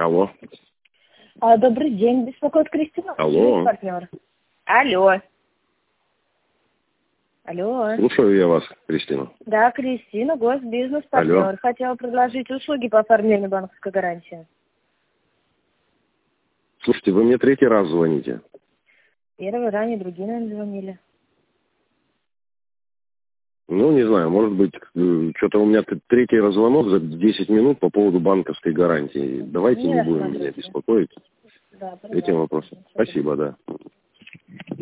Алло. Добрый день, беспокоит Кристина. Алло. Партнер. Алло. Алло. Слушаю я вас, Кристина. Да, Кристина, госбизнес-партнер. Алло. Хотела предложить услуги по оформлению банковской гарантии. Слушайте, вы мне третий раз звоните. Первый, ранее другие, наверное, звонили. Ну, не знаю, может быть, что-то у меня третий раз звонок за 10 минут по поводу банковской гарантии. Давайте не будем меня беспокоить Да, этим вопросом. Спасибо, да.